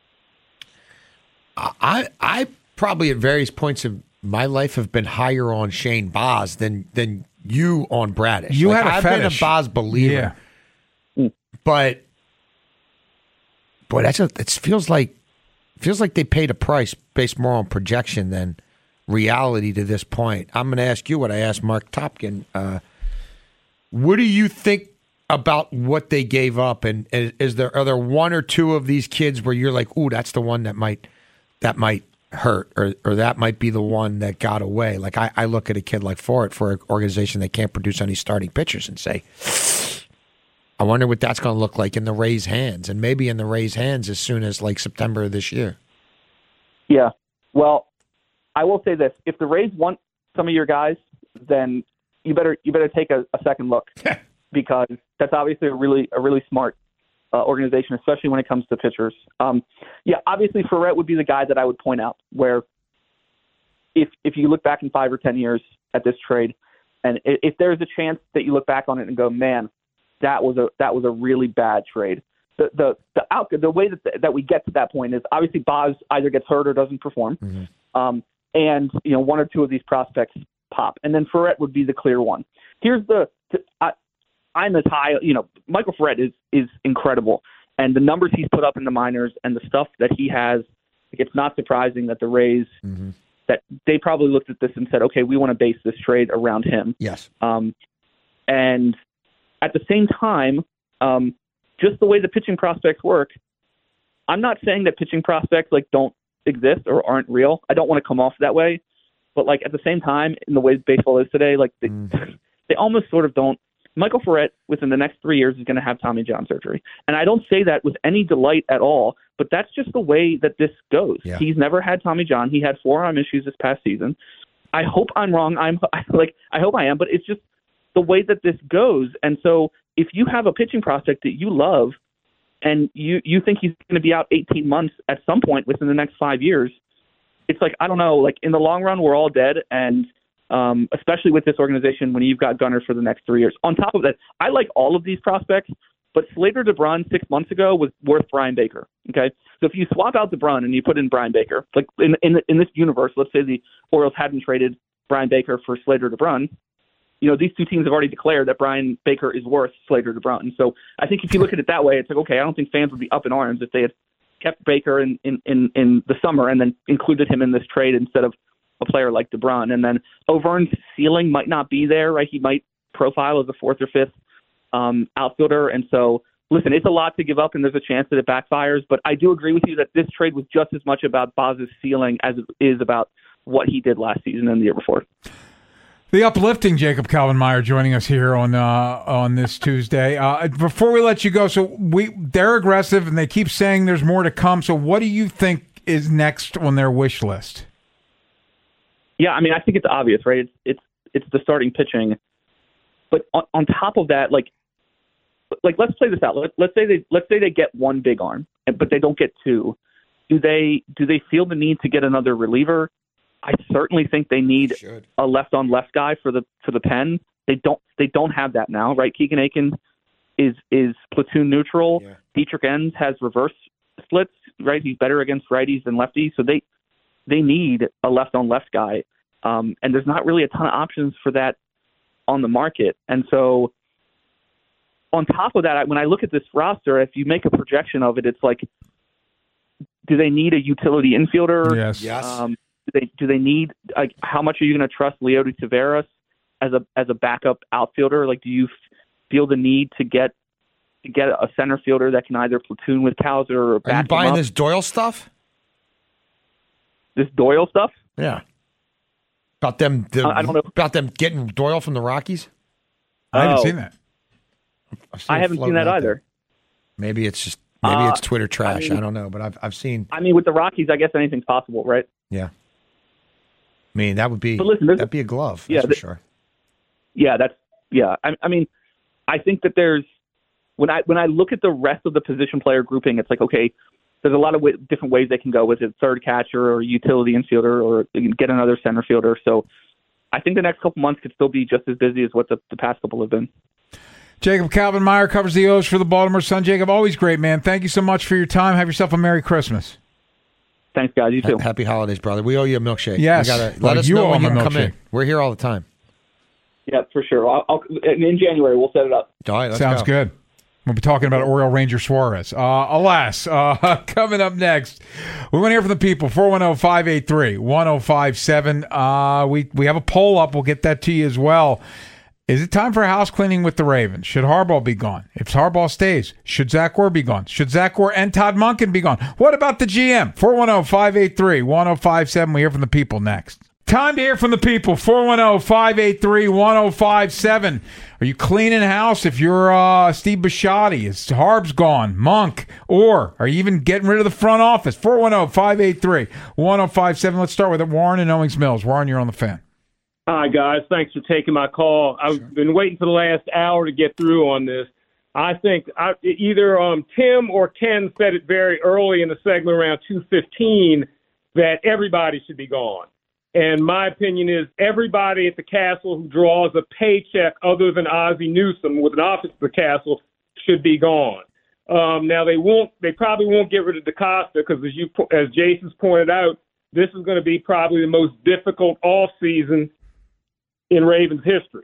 [SPEAKER 6] I I probably at various points of my life have been higher on Shane Baz than than you on Bradish.
[SPEAKER 4] You
[SPEAKER 6] like,
[SPEAKER 4] had a
[SPEAKER 6] I've
[SPEAKER 4] fetish.
[SPEAKER 6] been a Baz believer,
[SPEAKER 4] yeah.
[SPEAKER 6] but boy, that's a, it feels like feels like they paid a price based more on projection than reality to this point. I'm going to ask you what I asked Mark Topkin. Uh, what do you think about what they gave up, and is, is there are there one or two of these kids where you're like, ooh, that's the one that might that might hurt, or or that might be the one that got away? Like I, I look at a kid like Forrett for an organization that can't produce any starting pitchers and say, I wonder what that's going to look like in the Rays' hands, and maybe in the Rays' hands as soon as like September of this year.
[SPEAKER 10] Yeah. Well, I will say this: if the Rays want some of your guys, then you better you better take a, a second look, because that's obviously a really a really smart uh, organization, especially when it comes to pitchers. Um, yeah, obviously Ferret would be the guy that I would point out, where if if you look back in five or ten years at this trade, and if, if there's a chance that you look back on it and go, man, that was a that was a really bad trade. The the the out the way that that we get to that point is obviously Boz either gets hurt or doesn't perform, mm-hmm. um, and you know one or two of these prospects pop, and then Ferret would be the clear one. Here's the I, I'm as high, you know, Michael Ferret is is incredible, and the numbers he's put up in the minors and the stuff that he has, it's not surprising that the Rays mm-hmm. that they probably looked at this and said, okay, we want to base this trade around him.
[SPEAKER 6] Yes,
[SPEAKER 10] um, and at the same time, um, just the way the pitching prospects work, I'm not saying that pitching prospects like don't exist or aren't real. I don't want to come off that way, but like at the same time, in the way baseball is today, like they, mm. they almost sort of don't. Michael Ferret, within the next three years, is going to have Tommy John surgery, and I don't say that with any delight at all. But that's just the way that this goes. Yeah. He's never had Tommy John. He had forearm issues this past season. I hope I'm wrong. I'm like I hope I am, but it's just the way that this goes. And so if you have a pitching prospect that you love and you, you think he's going to be out eighteen months at some point within the next five years, it's like, I don't know, like in the long run, we're all dead. And um, especially with this organization, when you've got Gunnar for the next three years. On top of that, I like all of these prospects, but Slater DeBrun six months ago was worth Brian Baker. Okay. So if you swap out DeBrun and you put in Brian Baker, like in, in, in this universe, let's say the Orioles hadn't traded Brian Baker for Slater DeBrun, you know, these two teams have already declared that Brian Baker is worth Slater DeBrun. So I think if you look at it that way, it's like, okay, I don't think fans would be up in arms if they had kept Baker in, in, in, in the summer and then included him in this trade instead of a player like DeBrun. And then O'Vern's ceiling might not be there, right? He might profile as a fourth or fifth um, outfielder. And so, listen, it's a lot to give up, and there's a chance that it backfires. But I do agree with you that this trade was just as much about Boz's ceiling as it is about what he did last season and the year before.
[SPEAKER 4] The uplifting Jacob Kalvenmeyer joining us here on uh, on this Tuesday. Uh, before we let you go, so we they're aggressive and they keep saying there's more to come. So what do you think is next on their wish list?
[SPEAKER 10] Yeah, I mean, I think it's obvious, right? It's it's it's the starting pitching, but on, on top of that, like like let's play this out. Let, let's say they let's say they get one big arm, but they don't get two. Do they do they feel the need to get another reliever? I certainly think they need a left-on-left guy for the for the pen. They don't they don't have that now, right? Keegan Aiken is is platoon neutral. Yeah. Dietrich Enns has reverse splits, right? He's better against righties than lefties, so they they need a left-on-left guy, um, and there's not really a ton of options for that on the market. And so, on top of that, when I look at this roster, if you make a projection of it, it's like, do they need a utility infielder?
[SPEAKER 4] Yes.
[SPEAKER 6] Yes.
[SPEAKER 10] Um, Do they do they need like how much are you going to trust Leody Taveras as a as a backup outfielder? Like, do you f- feel the need to get to get a center fielder that can either platoon with Cowser or back
[SPEAKER 6] Are you buying
[SPEAKER 10] him up?
[SPEAKER 6] this Doyle stuff?
[SPEAKER 10] This Doyle stuff?
[SPEAKER 6] Yeah. About them, the,
[SPEAKER 10] uh, I don't know
[SPEAKER 6] about them getting Doyle from the Rockies.
[SPEAKER 4] I haven't
[SPEAKER 10] oh.
[SPEAKER 4] seen that.
[SPEAKER 10] I haven't seen that either.
[SPEAKER 6] There. Maybe it's just maybe
[SPEAKER 10] uh,
[SPEAKER 6] it's Twitter trash. I,
[SPEAKER 10] I, mean,
[SPEAKER 6] I don't know, but I've I've seen.
[SPEAKER 10] I mean, with the Rockies, I guess anything's possible, right?
[SPEAKER 6] Yeah. I mean, that would be
[SPEAKER 10] but listen,
[SPEAKER 6] that'd be a glove. That's
[SPEAKER 10] yeah,
[SPEAKER 6] for
[SPEAKER 10] th-
[SPEAKER 6] sure.
[SPEAKER 10] Yeah, that's yeah. I, I mean, I think that there's when I when I look at the rest of the position player grouping, it's like, okay, there's a lot of w- different ways they can go with it: third catcher or utility infielder, or get another center fielder. So I think the next couple months could still be just as busy as what the, the past couple have been.
[SPEAKER 4] Jacob Kalvenmeyer covers the O's for the Baltimore Sun. Jacob, always great, man. Thank you so much for your time. Have yourself a Merry Christmas.
[SPEAKER 10] Thanks, guys. You too.
[SPEAKER 6] Happy holidays, brother. We owe you a milkshake.
[SPEAKER 4] Yes.
[SPEAKER 6] You gotta, let
[SPEAKER 4] well,
[SPEAKER 6] us
[SPEAKER 4] you
[SPEAKER 6] know
[SPEAKER 4] owe
[SPEAKER 6] when you
[SPEAKER 4] him a
[SPEAKER 6] can come
[SPEAKER 4] milkshake.
[SPEAKER 6] in. We're here all the time.
[SPEAKER 10] Yeah, for sure. I'll, I'll, in January, we'll set it up.
[SPEAKER 6] All right, let's
[SPEAKER 4] Sounds
[SPEAKER 6] go.
[SPEAKER 4] good. We'll be talking about Oriole Ranger Suarez. Uh, alas, uh, coming up next, we want to hear from the people. four one zero, five eight three, one zero five seven. Uh, we, we have a poll up. We'll get that to you as well. Is it time for house cleaning with the Ravens? Should Harbaugh be gone? If Harbaugh stays, should Zach Orr be gone? Should Zach Orr and Todd Monken be gone? What about the G M? four one zero, five eight three, one zero five seven. We hear from the people next. Time to hear from the people. four one zero, five eight three, one zero five seven. Are you cleaning house if you're uh, Steve Bisciotti? Is Harb's gone? Monk? Or are you even getting rid of the front office? four one zero, five eight three, one zero five seven. Let's start with it. Warren and Owings Mills. Warren, you're on the Fan.
[SPEAKER 11] Hi, guys. Thanks for taking my call. I've sure. been waiting for the last hour to get through on this. I think I, either um, Tim or Ken said it very early in the segment around two fifteen that everybody should be gone. And my opinion is everybody at the Castle who draws a paycheck other than Ozzie Newsome with an office at the Castle should be gone. Um, now, they won't. They probably won't get rid of DeCosta because, as you, as Jason's pointed out, this is going to be probably the most difficult offseason in Ravens history.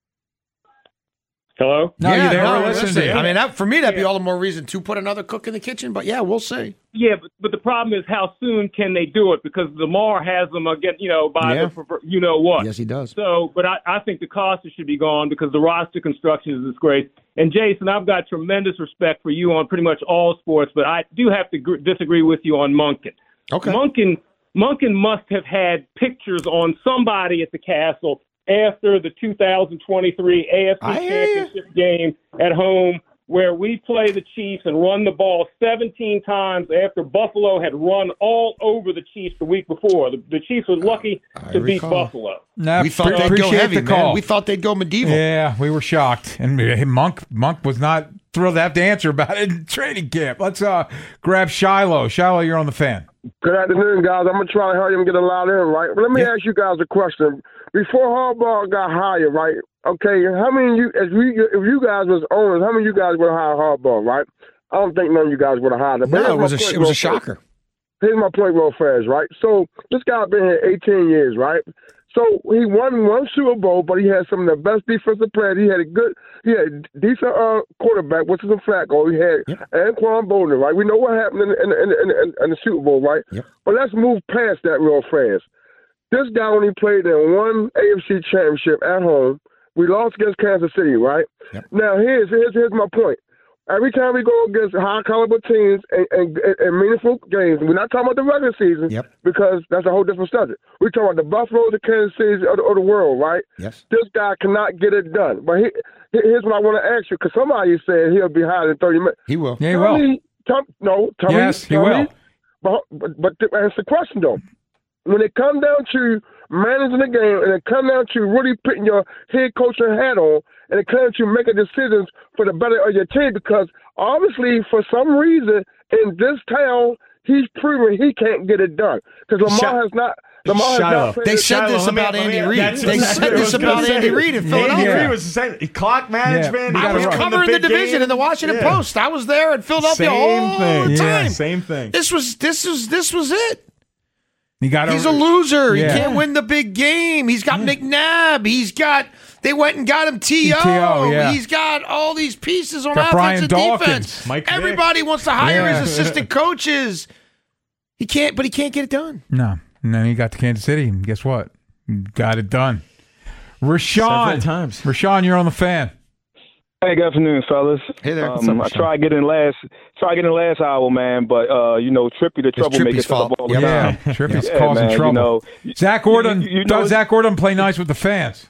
[SPEAKER 11] Hello?
[SPEAKER 6] No,
[SPEAKER 4] yeah,
[SPEAKER 6] you there?
[SPEAKER 4] No,
[SPEAKER 6] we're
[SPEAKER 4] listening
[SPEAKER 6] listening.
[SPEAKER 4] to you.
[SPEAKER 6] I mean, that, for me, that'd be
[SPEAKER 11] Yeah.
[SPEAKER 6] all the more reason to put another cook in the kitchen. But yeah, we'll see.
[SPEAKER 11] Yeah, but, but the problem is how soon can they do it? Because Lamar has them again, you know, by
[SPEAKER 6] Yeah.
[SPEAKER 11] the you know what.
[SPEAKER 6] Yes, he does.
[SPEAKER 11] So, but I, I think the Costa should be gone because the roster construction is a disgrace. And Jason, I've got tremendous respect for you on pretty much all sports, but I do have to gr- disagree with you on Monken.
[SPEAKER 6] Okay.
[SPEAKER 11] Monken, Monken must have had pictures on somebody at the Castle after the two thousand twenty-three A F C
[SPEAKER 6] I hear you.
[SPEAKER 11] Championship game at home, where we play the Chiefs and run the ball seventeen times after Buffalo had run all over the Chiefs the week before. The, the Chiefs were lucky
[SPEAKER 6] I
[SPEAKER 11] to beat
[SPEAKER 6] recall.
[SPEAKER 11] Buffalo.
[SPEAKER 4] Nah,
[SPEAKER 6] We thought
[SPEAKER 4] pre-
[SPEAKER 6] they'd go
[SPEAKER 4] appreciate
[SPEAKER 6] heavy,
[SPEAKER 4] the call.
[SPEAKER 6] man. We thought they'd go medieval.
[SPEAKER 4] Yeah, we were shocked. And uh, Monk Monk was not thrilled to have to answer about it in training camp. Let's uh, grab Shiloh. Shiloh, you're on the Fan.
[SPEAKER 12] Good afternoon, guys. I'm going to try to hurry and get a lot in, right? But let me
[SPEAKER 4] Yeah.
[SPEAKER 12] ask you guys a question. Before Harbaugh got hired, right? Okay, how many of you, if you, if you guys was owners, how many of you guys would have hired Harbaugh, right? I don't think none of you guys would have hired him. But
[SPEAKER 6] No,
[SPEAKER 12] here's
[SPEAKER 6] it
[SPEAKER 12] my
[SPEAKER 6] was a
[SPEAKER 12] point
[SPEAKER 6] it was a
[SPEAKER 12] real fast.
[SPEAKER 6] shocker.
[SPEAKER 12] Here's my point real fast, right? So this guy been here eighteen years, right? So he won one Super Bowl, but he had some of the best defensive players. He had a good, he had a decent uh, quarterback, which is a Flacco. He had
[SPEAKER 6] Yep.
[SPEAKER 12] Anquan Boldin, right? We know what happened in, in, in, in, in the Super Bowl, right?
[SPEAKER 6] Yep.
[SPEAKER 12] But let's move past that real fast. This guy only played in one A F C championship at home. We lost against Kansas City, right?
[SPEAKER 6] Yep.
[SPEAKER 12] Now, here's, here's here's my point. Every time we go against high-caliber teams and, and, and meaningful games, we're not talking about the regular season
[SPEAKER 6] Yep.
[SPEAKER 12] because that's a whole different subject. We're talking about the Buffalo, the Kansas City of the, of the world, right?
[SPEAKER 6] Yes.
[SPEAKER 12] This guy cannot get it done. But he, here's what I want to ask you, because somebody said he'll be hired in thirty minutes.
[SPEAKER 6] He will.
[SPEAKER 4] Yeah, he
[SPEAKER 12] Tell
[SPEAKER 4] will.
[SPEAKER 12] me, tell, no, tell
[SPEAKER 4] Yes,
[SPEAKER 12] me,
[SPEAKER 4] he
[SPEAKER 12] tell
[SPEAKER 4] will.
[SPEAKER 12] Me, but, but, but th- that's the question, though. When it comes down to managing the game and it comes down to really putting your head coaching hat on and it comes to making decisions for the better of your team, because obviously for some reason in this town he's proven he can't get it done because Lamar
[SPEAKER 5] Shut-
[SPEAKER 12] has not. Lamar has
[SPEAKER 5] Shiloh.
[SPEAKER 12] not played
[SPEAKER 6] They
[SPEAKER 12] his-
[SPEAKER 6] said
[SPEAKER 5] Shiloh,
[SPEAKER 6] this
[SPEAKER 5] let me-
[SPEAKER 6] about
[SPEAKER 5] let me-
[SPEAKER 6] Andy Reid.
[SPEAKER 5] that's
[SPEAKER 6] They
[SPEAKER 5] exactly
[SPEAKER 6] said
[SPEAKER 5] what I
[SPEAKER 6] this
[SPEAKER 5] was gonna
[SPEAKER 6] about
[SPEAKER 5] say.
[SPEAKER 6] Andy Reid in
[SPEAKER 5] Andy
[SPEAKER 6] Philadelphia.
[SPEAKER 5] Reid was the same. Clock management.
[SPEAKER 4] Yeah.
[SPEAKER 6] I was
[SPEAKER 4] gotta run.
[SPEAKER 6] covering the,
[SPEAKER 5] big
[SPEAKER 6] division
[SPEAKER 5] game.
[SPEAKER 6] in the Washington
[SPEAKER 5] Yeah.
[SPEAKER 6] Post. I was there in Philadelphia
[SPEAKER 5] Same
[SPEAKER 6] all
[SPEAKER 5] thing.
[SPEAKER 6] the time.
[SPEAKER 4] Yeah,
[SPEAKER 5] same thing.
[SPEAKER 6] This was this was this was it.
[SPEAKER 4] You got
[SPEAKER 6] He's a loser.
[SPEAKER 4] Yeah.
[SPEAKER 6] He can't win the big game. He's got McNabb. He's got. They went and got him T O.
[SPEAKER 4] T O, yeah.
[SPEAKER 6] He's got all these pieces on
[SPEAKER 4] Got
[SPEAKER 6] offense
[SPEAKER 4] Brian
[SPEAKER 6] and
[SPEAKER 4] Dawkins.
[SPEAKER 6] defense.
[SPEAKER 5] Mike Vick.
[SPEAKER 6] Everybody wants to hire
[SPEAKER 4] Yeah.
[SPEAKER 6] his assistant coaches. He can't, but he can't get it done.
[SPEAKER 4] No. And then he got to Kansas City, and guess what? Got it done. Rashawn.
[SPEAKER 5] Several times.
[SPEAKER 4] Rashawn, you're on the Fan.
[SPEAKER 7] Hey, good afternoon, fellas.
[SPEAKER 6] Hey there.
[SPEAKER 7] Um, I tried getting last, tried getting last hour, man, but uh, you know, Trippy the troublemaker
[SPEAKER 6] Trippy's fault.
[SPEAKER 7] all the
[SPEAKER 6] Yep.
[SPEAKER 7] time.
[SPEAKER 4] Yeah, Trippy's
[SPEAKER 7] Yeah,
[SPEAKER 4] causing
[SPEAKER 7] man, you
[SPEAKER 4] trouble.
[SPEAKER 7] know,
[SPEAKER 4] Zach Gordon,
[SPEAKER 7] you- you know
[SPEAKER 4] does
[SPEAKER 7] it's-
[SPEAKER 4] Zach Gordon play nice with the fans?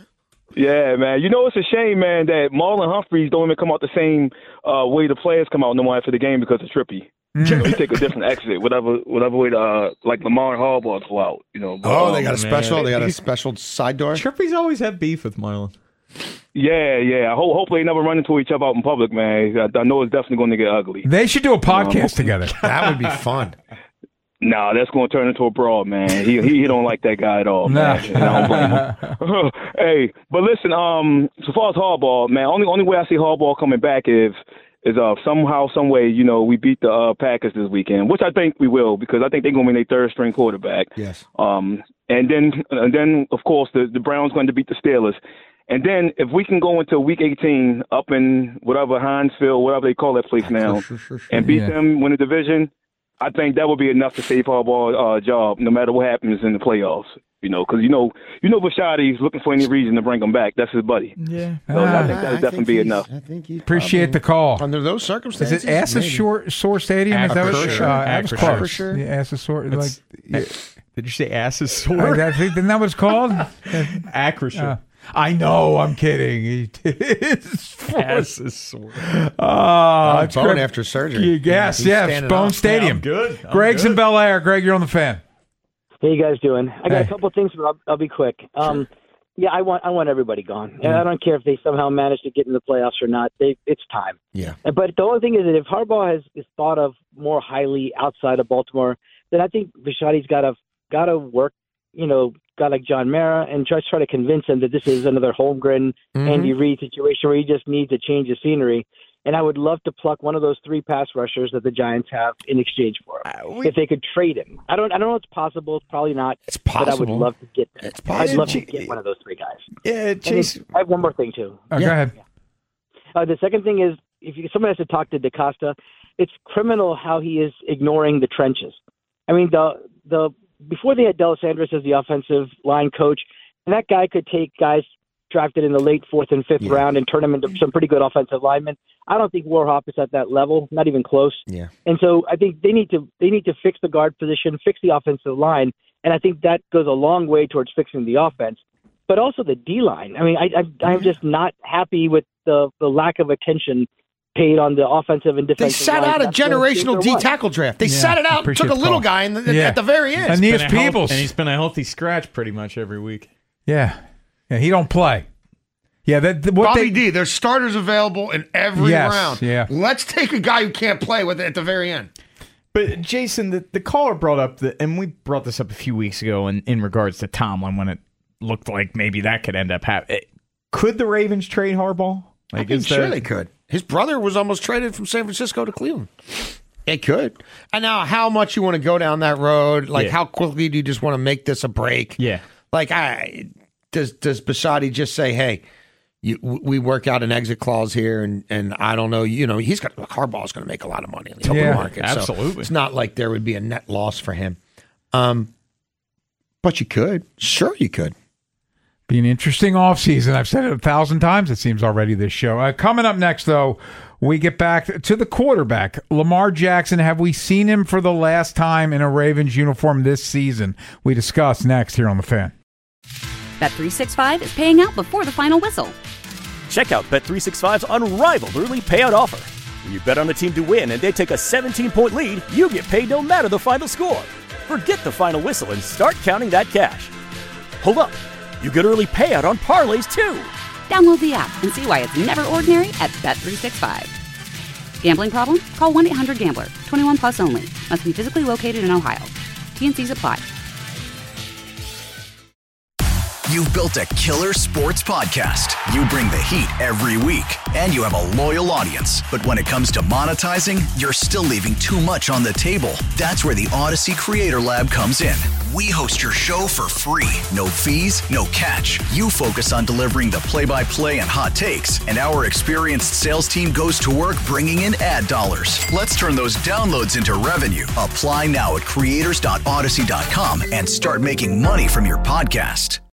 [SPEAKER 7] Yeah, man. You know, it's a shame, man, that Marlon Humphreys don't even come out the same uh, way the players come out no more after the game because of Trippy.
[SPEAKER 4] Mm.
[SPEAKER 7] You know, he take a different exit, whatever, whatever way to, uh, like Lamar and Harbaugh go out. You know. But,
[SPEAKER 6] Oh,
[SPEAKER 7] um,
[SPEAKER 6] they got a special.
[SPEAKER 5] man.
[SPEAKER 6] They got a special side door.
[SPEAKER 5] Trippy's always had beef with Marlon.
[SPEAKER 7] Yeah, yeah. I hope, hopefully, they never run into each other out in public, man. I, I know it's definitely going to get ugly.
[SPEAKER 4] They should do a podcast together.
[SPEAKER 6] That would be fun.
[SPEAKER 7] Nah, that's going to turn into a brawl, man. He he, he don't like that guy at all,
[SPEAKER 4] Nah.
[SPEAKER 7] man. And I don't blame him. Hey, but listen, um, so far as Harbaugh, man, only only way I see Harbaugh coming back is is uh somehow, some way, you know, we beat the uh, Packers this weekend, which I think we will because I think they're going to be their third string quarterback.
[SPEAKER 6] Yes.
[SPEAKER 7] Um, and then and then of course the the Browns going to beat the Steelers. And then if we can go into Week eighteen up in whatever Hinesville, whatever they call that place now, and beat
[SPEAKER 4] Yeah.
[SPEAKER 7] them, win the division.
[SPEAKER 13] I think that would be enough to save Harbaugh's uh, job, no matter what happens in the playoffs. You know, because you know, you know, Bisciotti's looking for any reason to bring him back. That's his buddy.
[SPEAKER 5] Yeah,
[SPEAKER 13] so uh, I think that would definitely be enough.
[SPEAKER 6] I think he's
[SPEAKER 4] Appreciate the call.
[SPEAKER 6] Under those circumstances,
[SPEAKER 4] is it Assa Shore, Sore Stadium? Is that what?
[SPEAKER 5] Acrisure.
[SPEAKER 4] Uh, that was close.
[SPEAKER 5] Acrisure.
[SPEAKER 4] Yeah, Assa Sore. Like, yeah.
[SPEAKER 5] Did you say asses sore?
[SPEAKER 4] I, I think isn't that what it's called?
[SPEAKER 5] Acrisure.
[SPEAKER 4] Uh, I know. I'm kidding.
[SPEAKER 5] Asses sore.
[SPEAKER 4] Oh,
[SPEAKER 6] oh
[SPEAKER 4] it's
[SPEAKER 6] bone
[SPEAKER 4] great.
[SPEAKER 6] after surgery.
[SPEAKER 4] Yes,
[SPEAKER 6] yeah,
[SPEAKER 4] yes. Bone
[SPEAKER 6] up.
[SPEAKER 4] Stadium.
[SPEAKER 5] Yeah, I'm good. I'm
[SPEAKER 4] Greg's
[SPEAKER 5] good.
[SPEAKER 4] in Bel Air. Greg, you're on the Fan.
[SPEAKER 14] How you guys doing? I got
[SPEAKER 4] Hey.
[SPEAKER 14] a couple of things, but I'll, I'll be quick. Um, yeah, I want I want everybody gone. And I don't care if they somehow manage to get in the playoffs or not. They, it's time.
[SPEAKER 6] Yeah.
[SPEAKER 14] But the only thing is that if Harbaugh has is thought of more highly outside of Baltimore, then I think Bisciotti's got to got to work. You know, guy like John Mara, and just try to convince him that this is another Holmgren,
[SPEAKER 6] Mhm.
[SPEAKER 14] Andy Reid situation where he just needs to change the scenery. And I would love to pluck one of those three pass rushers that the Giants have in exchange for him.
[SPEAKER 5] Uh, we-
[SPEAKER 14] if they could trade him, I don't. I don't know. It's possible. It's probably not.
[SPEAKER 6] It's
[SPEAKER 14] But I would
[SPEAKER 6] possible.
[SPEAKER 14] love to get them.
[SPEAKER 6] It's
[SPEAKER 14] I'd
[SPEAKER 6] possible.
[SPEAKER 14] love to get one of those three guys.
[SPEAKER 5] Yeah,
[SPEAKER 14] And
[SPEAKER 5] Chase.
[SPEAKER 14] then I have one more thing too.
[SPEAKER 4] Oh, Go
[SPEAKER 6] Yeah.
[SPEAKER 4] ahead.
[SPEAKER 14] Uh, the second thing is, if you, someone has to talk to DaCosta, it's criminal how he is ignoring the trenches. I mean, the the before they had Delisandris as the offensive line coach, and that guy could take guys drafted in the late fourth and fifth
[SPEAKER 6] Yeah.
[SPEAKER 14] round and turn them into some pretty good offensive linemen. I don't think Warhop is at that level, not even close.
[SPEAKER 6] Yeah.
[SPEAKER 14] And so I think they need to they need to fix the guard position, fix the offensive line, and I think that goes a long way towards fixing the offense. But also the D line. I mean, I, I I'm just not happy with the the lack of attention paid on the offensive and
[SPEAKER 6] They
[SPEAKER 14] defensive
[SPEAKER 6] sat
[SPEAKER 14] lines.
[SPEAKER 6] out a
[SPEAKER 14] That's where
[SPEAKER 6] generational
[SPEAKER 14] things
[SPEAKER 6] D
[SPEAKER 14] are won.
[SPEAKER 6] tackle draft. They
[SPEAKER 4] Yeah,
[SPEAKER 6] sat it out,
[SPEAKER 4] appreciate
[SPEAKER 6] took a
[SPEAKER 4] the
[SPEAKER 6] little
[SPEAKER 4] call.
[SPEAKER 6] guy in the,
[SPEAKER 4] Yeah.
[SPEAKER 6] at the very end.
[SPEAKER 4] Aeneas
[SPEAKER 5] Been a health-
[SPEAKER 4] Peebles.
[SPEAKER 5] and he's been a healthy scratch pretty much every week.
[SPEAKER 4] Yeah. Yeah, he don't play. Yeah, that what
[SPEAKER 6] Bobby
[SPEAKER 4] they
[SPEAKER 6] D, there's starters available in every
[SPEAKER 4] Yes,
[SPEAKER 6] round.
[SPEAKER 4] yeah.
[SPEAKER 6] Let's take a guy who can't play with it at the very end.
[SPEAKER 5] But Jason, the, the caller brought up the, and we brought this up a few weeks ago in, in regards to Tomlin when it looked like maybe that could end up happening. Could the Ravens trade Harbaugh?
[SPEAKER 6] I
[SPEAKER 5] Like,
[SPEAKER 6] think
[SPEAKER 5] is
[SPEAKER 6] sure
[SPEAKER 5] that-
[SPEAKER 6] they could. His brother was almost traded from San Francisco to Cleveland. It could. And now, how much you want to go down that road? Like,
[SPEAKER 5] Yeah.
[SPEAKER 6] how quickly do you just want to make this a break?
[SPEAKER 5] Yeah.
[SPEAKER 6] Like, I does does Bisciotti just say, "Hey, you, we work out an exit clause here," and and I don't know, you know, he's got Harbaugh's going to make a lot of money in the open
[SPEAKER 4] Yeah,
[SPEAKER 6] market. So
[SPEAKER 5] absolutely.
[SPEAKER 6] it's not like there would be a net loss for him. Um, but you could, sure, you could.
[SPEAKER 4] be an interesting offseason. I've said it a thousand times, it seems already, this show. Uh, coming up next, though, we get back to the quarterback, Lamar Jackson. Have we seen him for the last time in a Ravens uniform this season? We discuss next here on The Fan.
[SPEAKER 1] Bet three sixty-five is paying out before the final whistle.
[SPEAKER 2] Check out Bet three sixty-five's unrivaled early payout offer. When you bet on a team to win and they take a seventeen-point lead, you get paid no matter the final score. Forget the final whistle and start counting that cash. Hold up. You get early payout on parlays, too.
[SPEAKER 1] Download the app and see why it's never ordinary at Bet three sixty-five. Gambling problem? Call one eight hundred gambler. twenty-one plus only. Must be physically located in Ohio. T N Cs apply.
[SPEAKER 3] You've built a killer sports podcast. You bring the heat every week, and you have a loyal audience. But when it comes to monetizing, you're still leaving too much on the table. That's where the Odyssey Creator Lab comes in. We host your show for free. No fees, no catch. You focus on delivering the play-by-play and hot takes, and our experienced sales team goes to work bringing in ad dollars. Let's turn those downloads into revenue. Apply now at creators dot odyssey dot com and start making money from your podcast.